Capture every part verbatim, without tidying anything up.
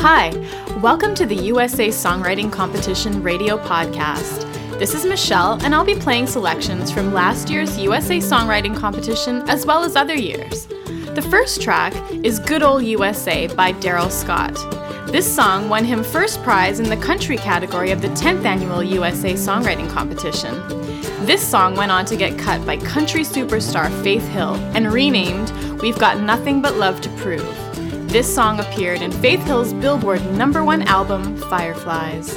Hi, welcome to the U S A Songwriting Competition radio podcast. This is Michelle, and I'll be playing selections from last year's U S A Songwriting Competition as well as other years. The first track is Good Ol' U S A by Daryl Scott. This song won him first prize in the country category of the tenth annual U S A Songwriting Competition. This song went on to get cut by country superstar Faith Hill and renamed We've Got Nothing But Love to Prove. This song appeared in Faith Hill's Billboard number one album, Fireflies.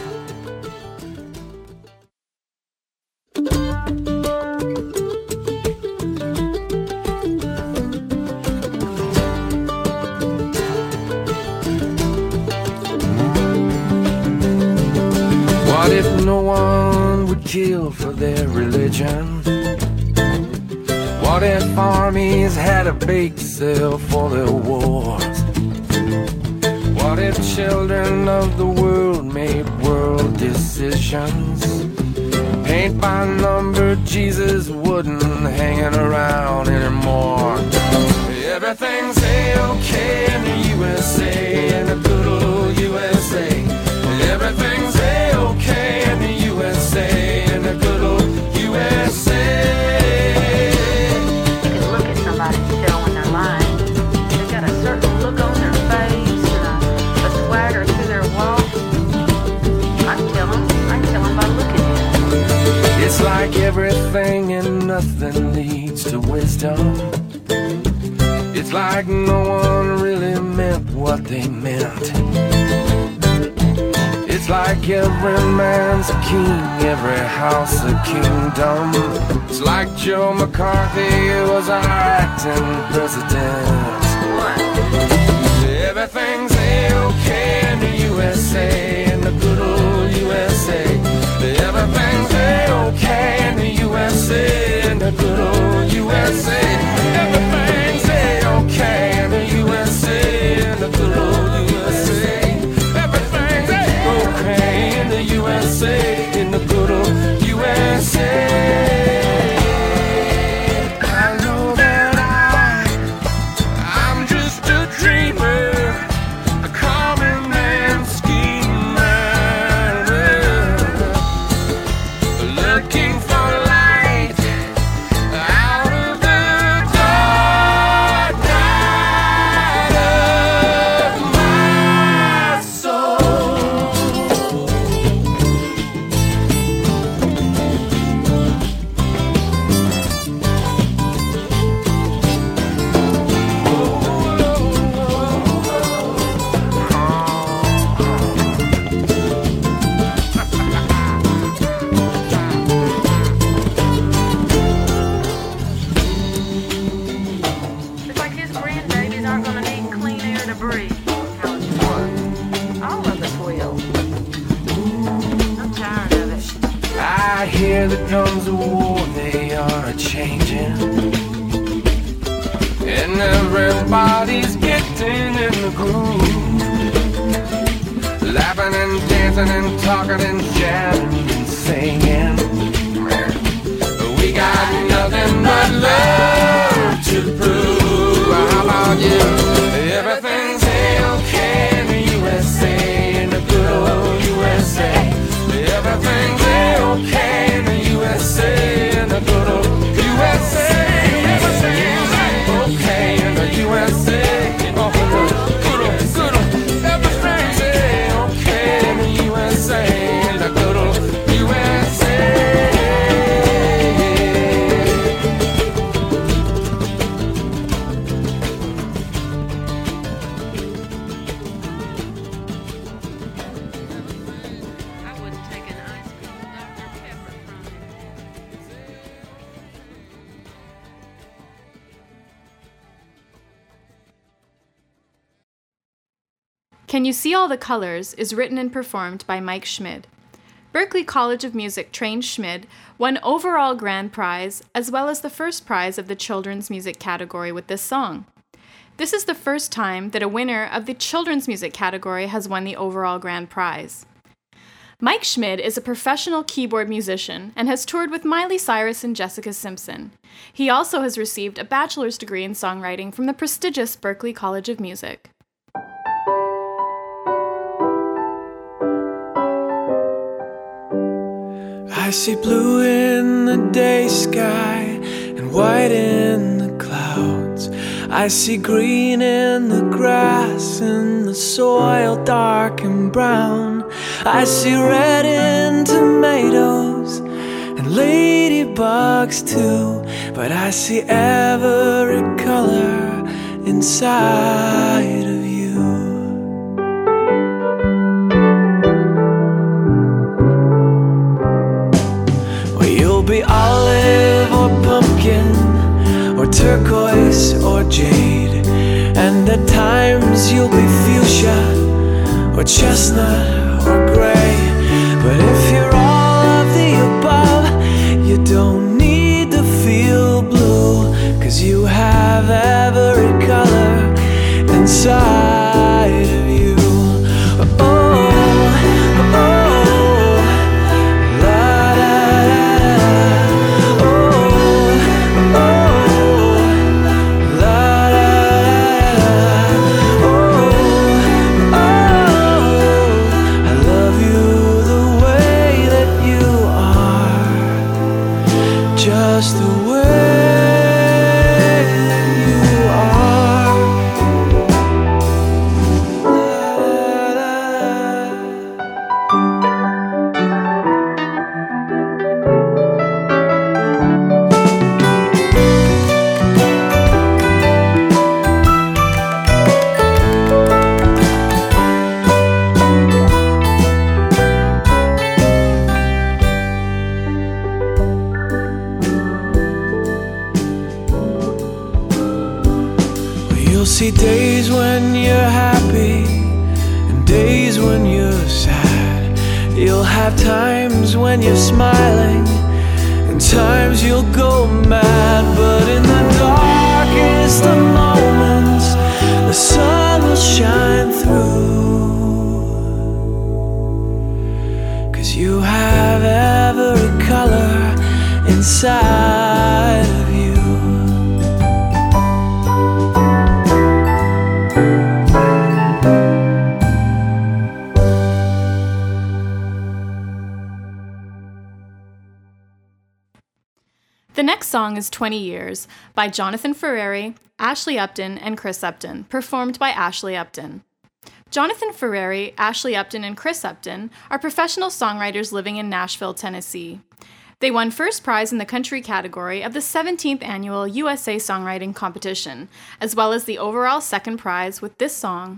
What if no one would kill for their religion? What if armies had a bake sale for their wars? What if children of the world made world decisions? Paint by number, Jesus wouldn't hanging around anymore. Everything's A-okay in the U S A, in the good old U S A. Everything's A-okay in the U S A, in the good old U S A. You can look at somebody and tell when they're lying. They've got a certain look on their face and a, a swagger to their walk. I can tell them. I can tell them by looking at them. It's like everything and nothing leads to wisdom. It's like no one really meant what they meant. It's like every man's a king, every house a kingdom. It's like Joe McCarthy was our acting president. Everything's A-okay in the U S A, in the good old U S A. Everything's A-okay in the U S A, in the good old U S A. Everything's A-okay in the U S A, in the good old U S A. Everything's A-okay in the U S A, in the good old U S A. I know that I, I'm just a dreamer, a common man schemer, looking for light out of the dark night of my soul. It's like his grandbabies aren't going to need clean air to breathe. How it's fun. All of us will. I'm tired of it. I hear the drums of war, they are a-changing, and everybody's getting in the groove, laughing and dancing and talking and jamming and singing. We got nothing but love to prove. How about you? Everything's A-okay in the U S A, in the good old U S A. Everything's A-okay in the U S A, in the good old U S A. Everything's A-okay in the U S A. Oh, good old, good old. Everything's A-okay in the U S A, in the good old U S A. I wouldn't take an ice cold Doctor Pepper from him. Can You See All the Colors is written and performed by Mike Schmid. Berklee College of Music trained Schmid won overall grand prize as well as the first prize of the children's music category with this song. This is the first time that a winner of the children's music category has won the overall grand prize. Mike Schmid is a professional keyboard musician and has toured with Miley Cyrus and Jessica Simpson. He also has received a bachelor's degree in songwriting from the prestigious Berklee College of Music. I see blue in the day sky and white in the clouds. I see green in the grass and the soil dark and brown. I see red in tomatoes and ladybugs too, but I see every color inside of you. Well, you'll be olive or pumpkin or turquoise or jade, and at times you'll be fuchsia or chestnut or gray. But if you're all of the above, you don't need to feel blue, 'cause you have every color inside of you. Oh, oh, oh, la da da da. Oh, oh, la da da da. Oh, oh, I love you the way that you are, just the way you are. You'll see days when you're happy and days when you're sad. You'll have times when you're smiling and times you'll go mad. But in the darkest of moments, the sun will shine through, 'cause you have every color inside of you. The next song is twenty years by Jonathan Ferrari, Ashley Upton, and Chris Upton, performed by Ashley Upton. Jonathan Ferrari, Ashley Upton, and Chris Upton are professional songwriters living in Nashville, Tennessee. They won first prize in the country category of the seventeenth Annual U S A Songwriting Competition, as well as the overall second prize with this song.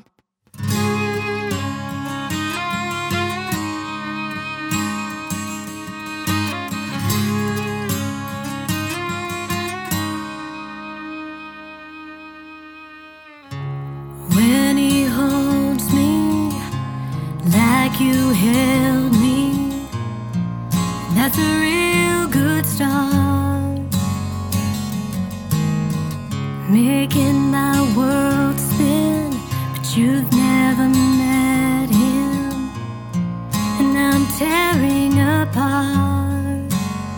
When he holds me like you held me, that's a real good start. Making my world spin, but you've never met him, and I'm tearing apart.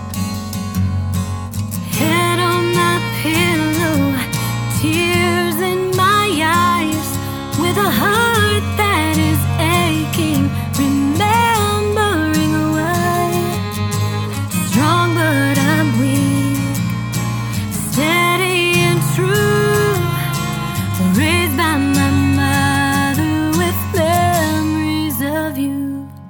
Head on my pillow, tears in my eyes, with a heart that is aching, remembering why. Strong but I'm weak, steady and true, raised by my mother with memories of you.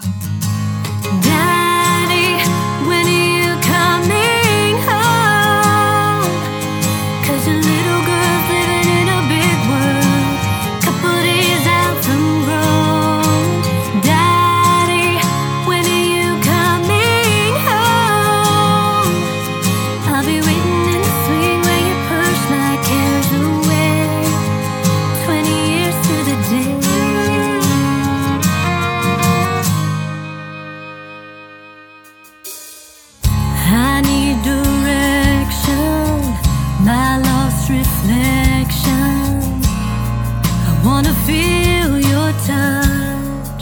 Daddy, when are you coming home? 'Cause your little girl's living in a big world, couple days out from grown. Daddy, when are you coming home? I'll be waiting in the swing where you push my cares away. Twenty years to the day. I need direction, my lost reflection. I wanna feel your touch.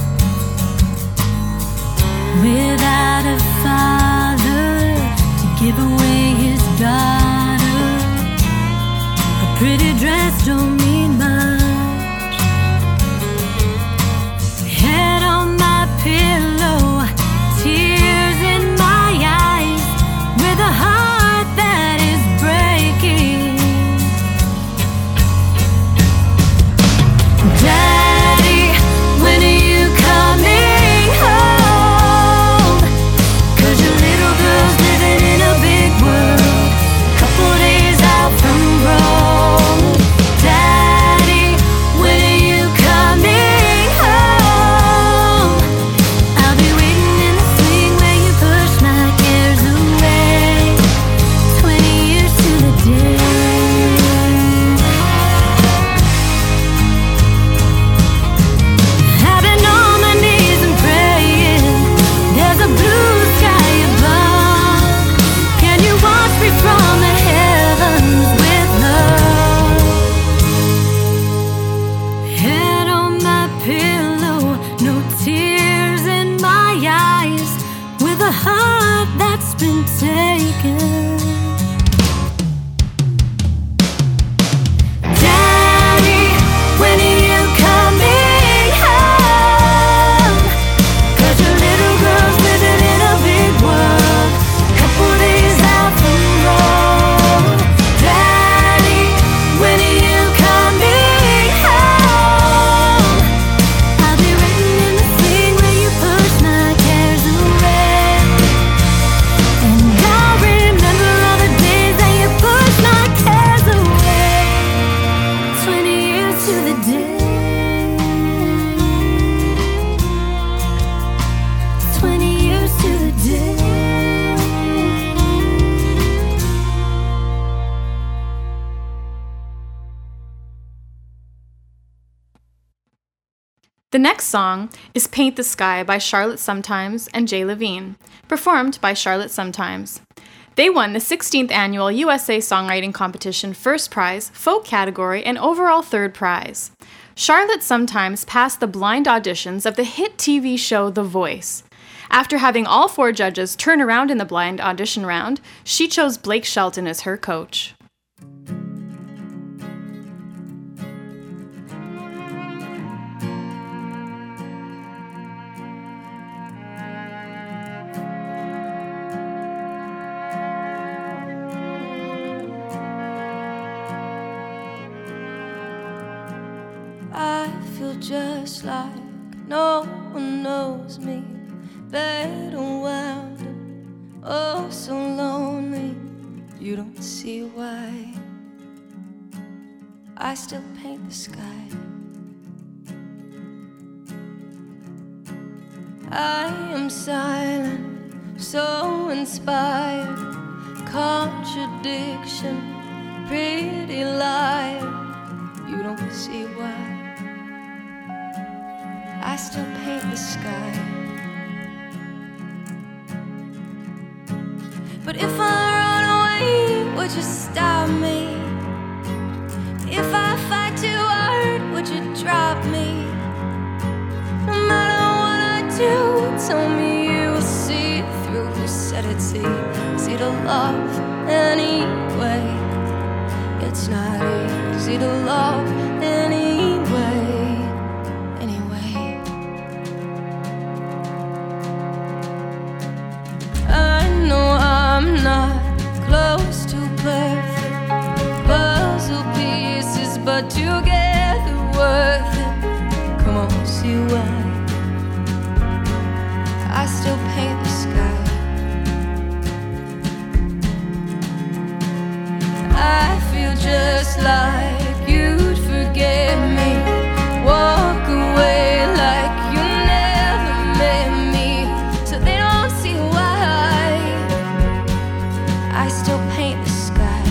Without a father to give away his daughter, a pretty dress don't mean much. Head on my pillow, tears in my mistaken. Daddy, when are you coming home? 'Cause your little girl's living in a big world, couple days out from Rome. Daddy, when are you coming home? I'll be written in the sling where you push my cares away, and I'll remember all the days that you push my cares away. Twenty years to the day, twenty years to the day. The next song is Paint the Sky by Charlotte Sometimes and Jay Levine, performed by Charlotte Sometimes. They won the sixteenth annual U S A Songwriting Competition first prize, folk category, and overall third prize. Charlotte Sometimes passed the blind auditions of the hit T V show The Voice. After having all four judges turn around in the blind audition round, she chose Blake Shelton as her coach. I feel just like no one knows me. Bed unwound and oh so lonely. You don't see why I still paint the sky. I am silent, so inspired. Contradiction, pretty liar. You don't see why I still paint the sky. But if I run away, would you stop me? If I fight too hard, would you drop me? No matter what I do, tell me you will see through. You said it's easy to love anyway. It's not easy to love anyway. Anyway, I know I'm not close to perfect puzzle pieces, but together worth it. Come on, see why I still paint the sky. I feel just like you'd forget me, walk away like you never met me, so they don't see why I still paint the sky.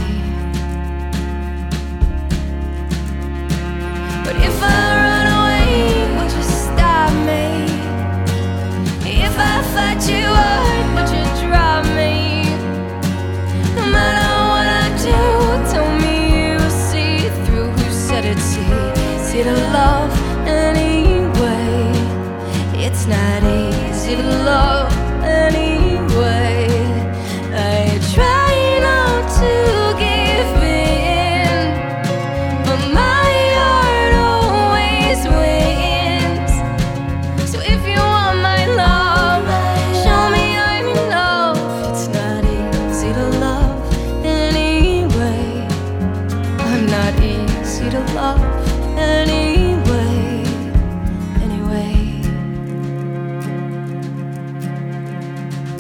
But if I run away, would you stop me? If I fight too hard, would you drop me? No matter what I do, tell me you will see through. Who said it's easy to love anyway? It's not easy to love anyway. I try not to give in, but my heart always wins. So if you want my love, show me I'm in love. It's not easy to love anyway. I'm not easy to love anyway. Anyway,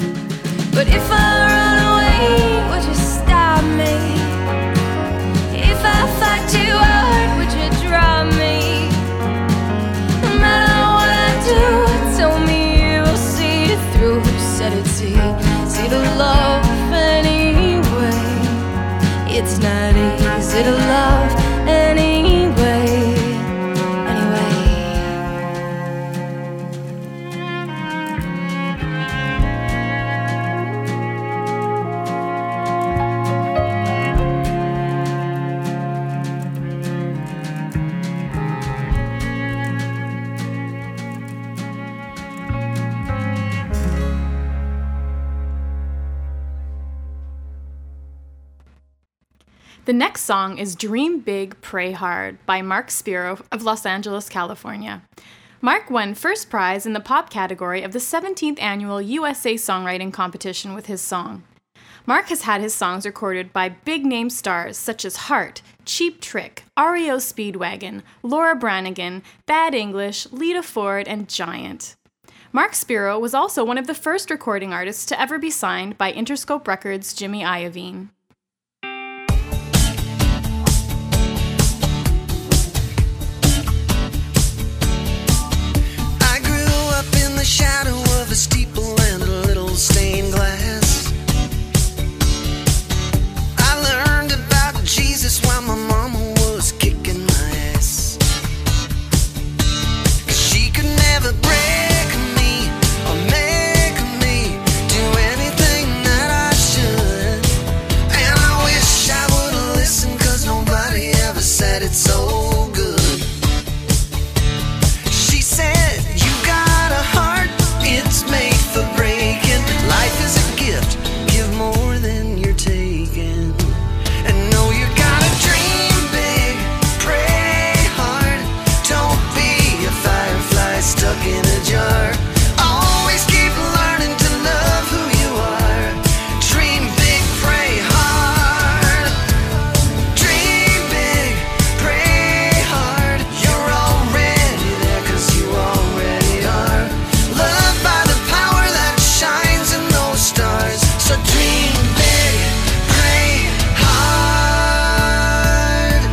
The next song is Dream Big, Pray Hard by Mark Spiro of Los Angeles, California. Mark won first prize in the pop category of the seventeenth annual U S A Songwriting Competition with his song. Mark has had his songs recorded by big-name stars such as Heart, Cheap Trick, R E O Speedwagon, Laura Branigan, Bad English, Lita Ford, and Giant. Mark Spiro was also one of the first recording artists to ever be signed by Interscope Records' Jimmy Iovine. I grew up in the shadow of a steeple and a little stained glass. I learned about Jesus while my mama was kicking my ass. 'Cause she could never break me or make me do anything that I should. And I wish I would've listened, 'cause nobody ever said it so good. She said, you got a heart, it's made for breaking. Life is a gift, give more than you're taking. And know you gotta dream big, pray hard. Don't be a firefly stuck in a jar. Always keep learning to love who you are. Dream big, pray hard. Dream big, pray hard. You're already there, 'cause you already are. Loved by the power that shines in those stars. So dream big, pray hard.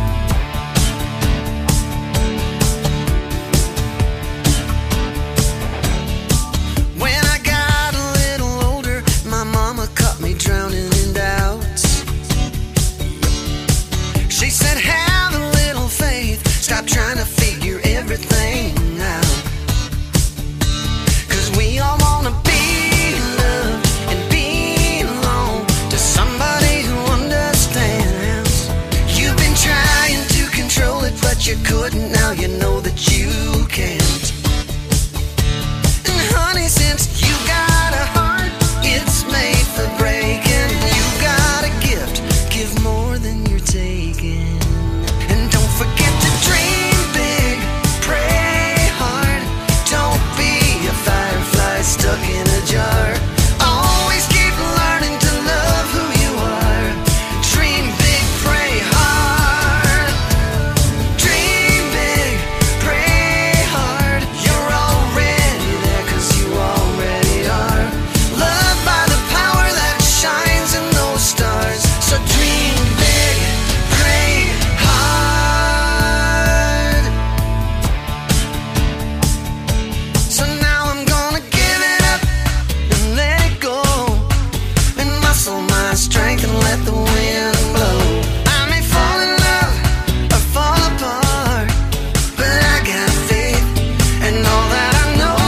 When I got a little older, my mama caught me drowning in doubts. She said, have a little faith, stop trying to figure everything out. 'Cause we all wanna be loved and belong to somebody who understands. You've been trying to control it, but you couldn't. Now you know that you can't. And honey, since you got a heart, it's made for breaking. You got a gift, give more than you're taking. And don't forget to dream big, pray hard. Don't be a firefly stuck in a jar. Always keep learning to love who you are. Dream big, pray hard. Dream big, pray hard. You're already there, 'cause you already are. Loved by the power that shines in those stars. So dream big, pray hard. So now I'm gonna give it up and let it go, and muscle my strength and let the wind blow. I may fall in love or fall apart, but I got faith and all that I know.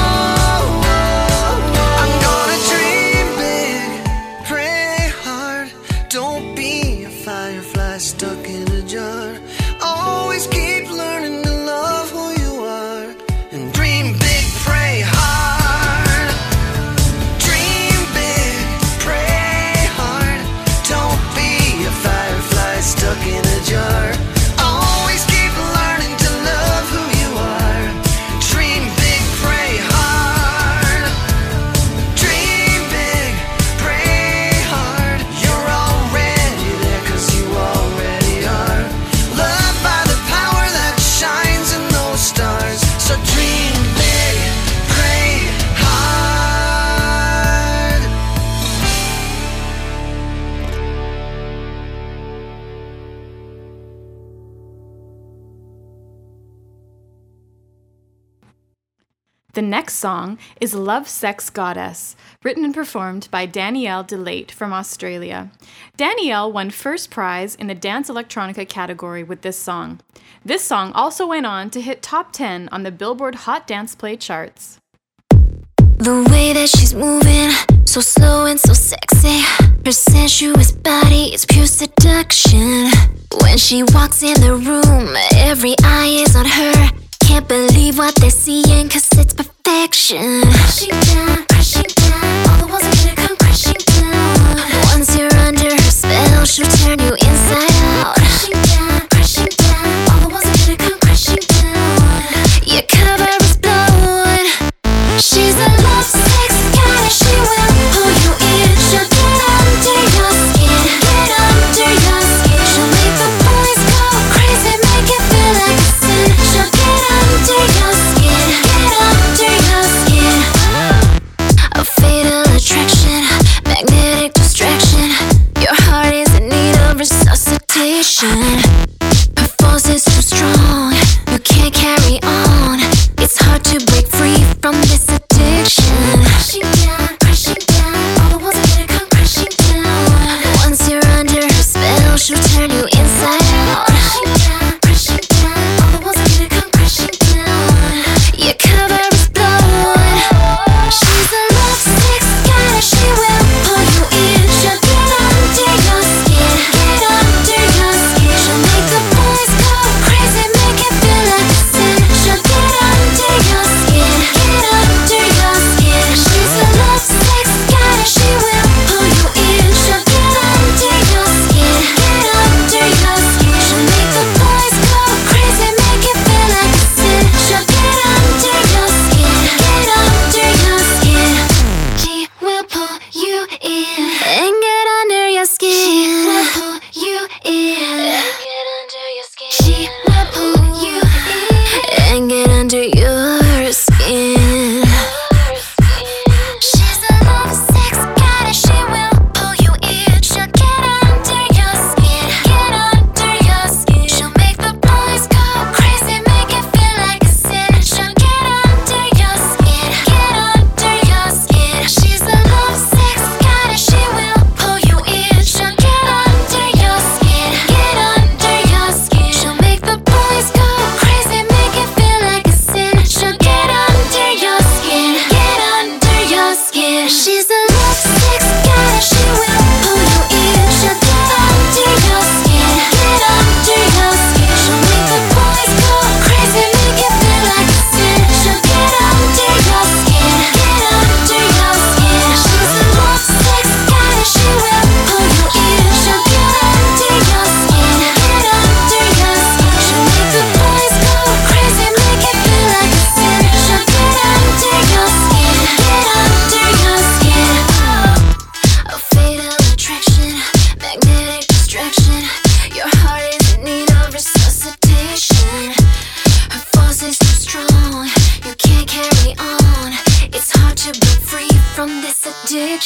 I'm gonna dream big, pray hard. Don't be a firefly stuck in a jar. Always keep learning to love who you are. And dream big, pray hard. Dream big, pray hard. Don't be a firefly stuck in a jar. Always keep learning to love who you are. Dream big, pray hard. Dream big, pray hard. You're already there, 'cause you already are. Loved by the power that shines in those stars. So dream big, pray hard. The next song is Love Sex Goddess, written and performed by Danielle DeLate from Australia. Danielle won first prize in the Dance Electronica category with this song. This song also went on to hit top ten on the Billboard Hot Dance Play charts. The way that she's moving, so slow and so sexy. Her sensuous body is pure seduction. When she walks in the room, every eye is on her. Can't believe what they're seeing, 'cause it's perfection. Crashing down, crashing down, all the walls are gonna come crashing down. Once you're under her spell, she'll turn you inside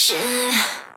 ocean.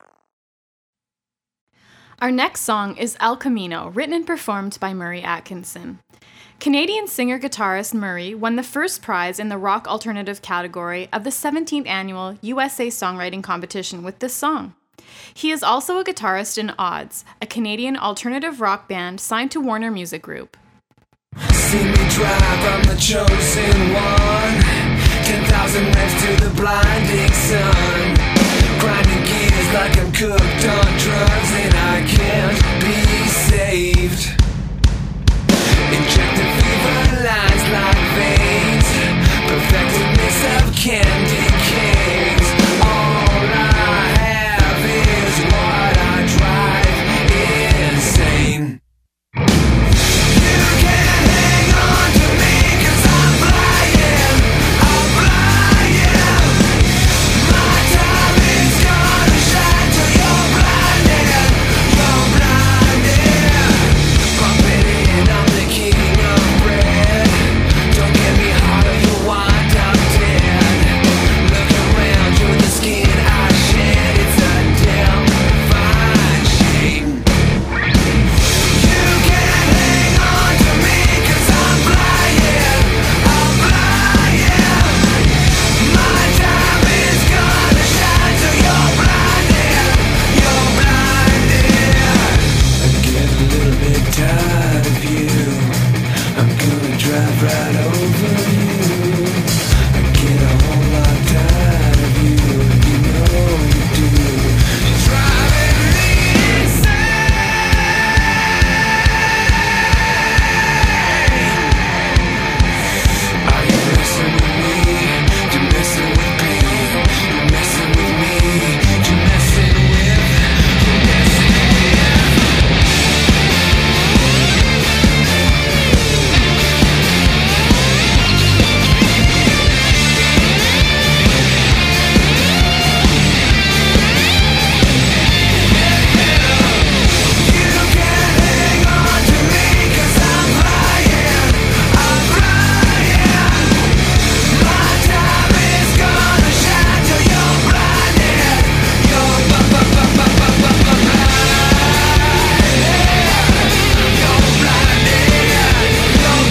Our next song is El Camino, written and performed by Murray Atkinson. Canadian singer-guitarist Murray won the first prize in the rock alternative category of the seventeenth annual U S A Songwriting Competition with this song. He is also a guitarist in Odds, a Canadian alternative rock band signed to Warner Music Group. See me drive, I'm the chosen one. Ten thousand nights to the blinding sun. Grinding gears like I'm cooked on drugs, and I can't be saved. Injected fever lines like veins, perfectedness of candy canes. All I have is what I drive insane. You can't hang on to me 'cause I'm flying, I'm flying. My time is gonna shine till you're blinded, you're blinded. Bumping in, I'm the king of bread. Don't get me harder, you want, I'm dead. Look around, you're the skin I shed. It's a damn fine shame. You can't hang on to me 'cause I'm flying, I'm flying. My time is gonna shine till you're blinded, you're blinded. I get a little bit tired of you. I'm gonna drive right over you. I get a whole lot tired of you. You know you do. You're driving me insane. Are you messing with me? You're messing with me. You're messing with me. You're messing with. You're messing with. You can't hang on to me 'cause I'm flying, I'm flying. My time is gonna shine till you're blinded, you're blinded, you're blinded, you're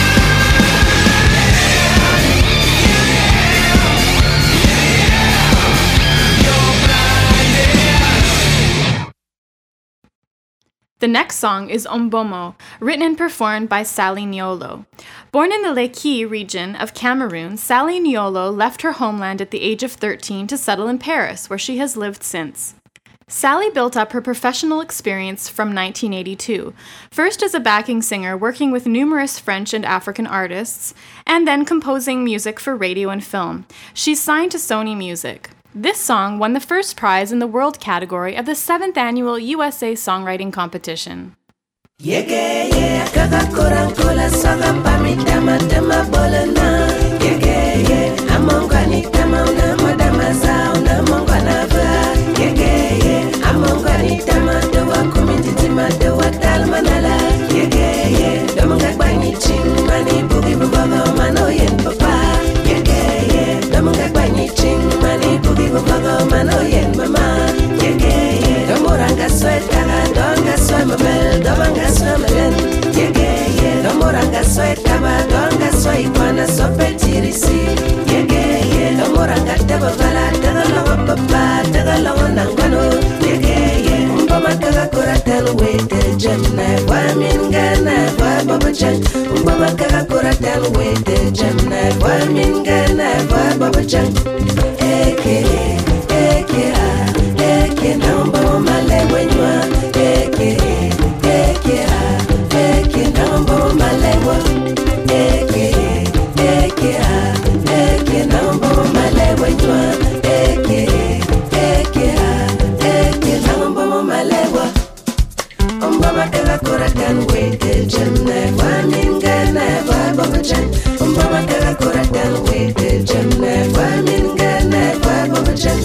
The next song is Ombomo, written and performed by Sally Niolo. Born in the Lekki region of Cameroon, Sally Niolo left her homeland at the age of thirteen to settle in Paris, where she has lived since. Sally built up her professional experience from nineteen eighty-two, first as a backing singer working with numerous French and African artists, and then composing music for radio and film. She's signed to Sony Music. This song won the first prize in the world category of the seventh annual U S A Songwriting Competition. Yege ye kaka kora kola saga pami dama dama bolana. Yege ye amongani dama una madama za una mongana va. Yege ye amongani dama dewa kumiti ma dewa dalmanala. Yege ye domunga bani ching mani bugi bubaga mano yen papa. Yege ye domunga bani ching mani bugi bubaga mano yen mama. Yege ye domoranga swetara donga swemabel domanga swemelen. Yege ye domoranga swetaba donga swekwana sopetirisi. Yege ye domoranga teba vala tega lawa papa tega lawa nangano. Yege ye umbama tega koratan wete jemna wamingana wa baba jan. Umbama tega koratan wete jemna wamingana wa baba jan. Eke eke ah eke na umbama male wenwa. Eke eke ah eke na umbama male wa. Eke eke ah eke na umbama male wenwa. Eke eke ah eke na umbama male wa. Umbama tega koratan wete jemna wamingana wa baba jan. Umbama tega koratan wete jemna wamingana wa baba jan.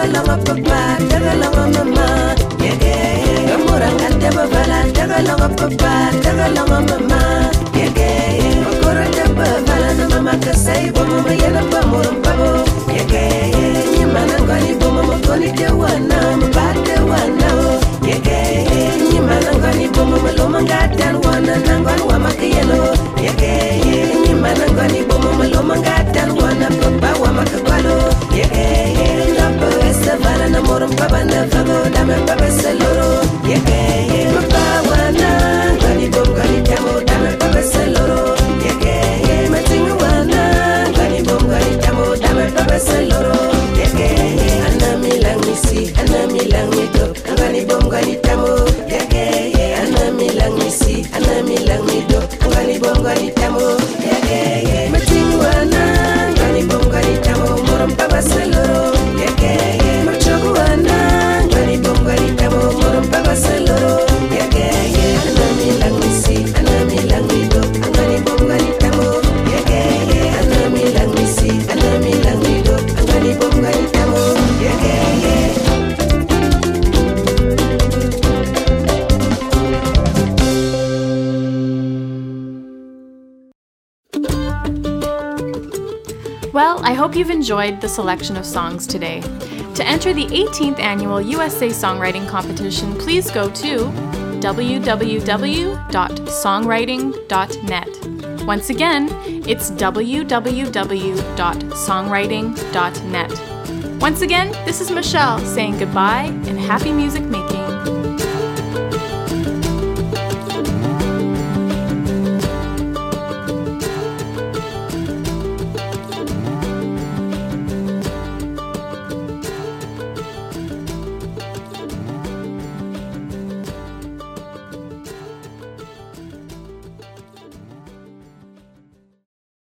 tagalonga papa, tagalonga mama, yeah, yeah. Gamuranga tebavala, tagalonga papa, tagalonga mama, yeah, yeah. Makora tebavala na mama kasai bo mama yana pa murum pabo, yeah, yeah. Nyimana ngani bo mama koni te wana, mabate wana, yeah, yeah. Nyimana ngani bo mama loma ngatan wana, nangwan wama kiyelo, yeah, yeah. Nyimana ngani bo mama loma ngatan wana, papa wama kakwalo, yeah, yeah. Lapa esavana na murum paba na vago, dame papa saloro, yeah, yeah. Papa wana, ngani bo ngani tamo, dame papa saloro, yeah, yeah. Matingu wana, ngani bo ngani tamo, dame papa saloro, yeah, yeah. Anami lang misi, anami lang mito, ngani bo ngani tamo, yeah, yeah. Anami lang misi, anami lang mito, ngani bo ngani tamo, yeah, yeah. Matingu wana, ngani bo ngani tamo, murum papa saloro, yeah, yeah. Machogu wana, ngani bo ngani tamo, murum papa saloro, yeah, yeah. Anami lang misi, anami lang mito, ngani bo ngani tamo, yeah, yeah. Anami lang misi, anami lang mito, ngani bo ngani tamo, yeah, yeah. Well, I hope you've enjoyed the selection of songs today. To enter the eighteenth Annual U S A Songwriting Competition, please go to w w w dot songwriting dot net. Once again, it's w w w dot songwriting dot net. Once again, this is Michelle saying goodbye and happy music making.